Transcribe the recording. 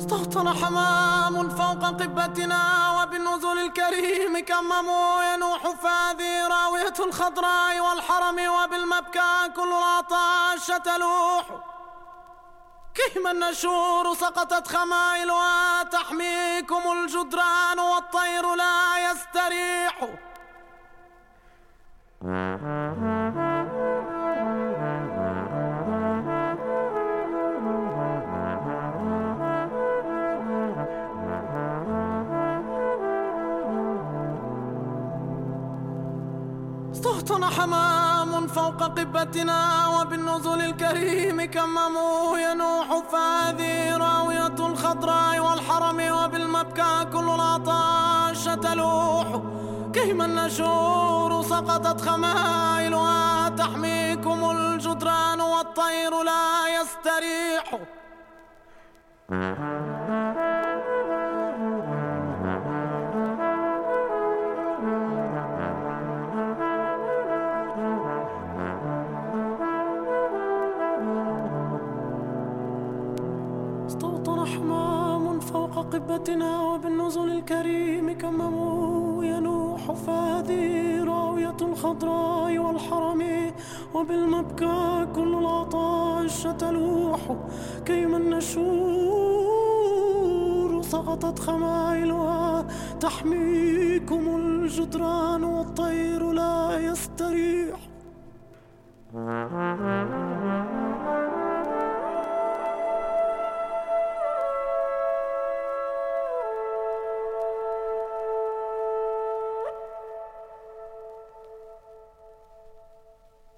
استهطن حمام فوق قبتنا وبالنزول الكريم كمموا ينوح فهذه راوية الخضراء والحرم وبالمبكى كل العطاش تلوح كهما النشور سقطت خمائلها تحميكم الجدران والطير لا يستريح استهطن حمام فوق قبتنا وبالنزول الكريم كمموا ينوح فهذه راوية الخضراء والحرم وبالمبكى كل العطاش تلوح كهما النشور سقطت خمائلها تحميكم الجدران والطير لا يستريح استوطن حمام فوق قبتنا وبالنزول الكريم كمموا ينوح فهذه راوية الخضراء والحرم وبالمبكى كل العطاش تلوح كيما النشور سقطت خمائلها تحميكم الجدران والطير لا يستريح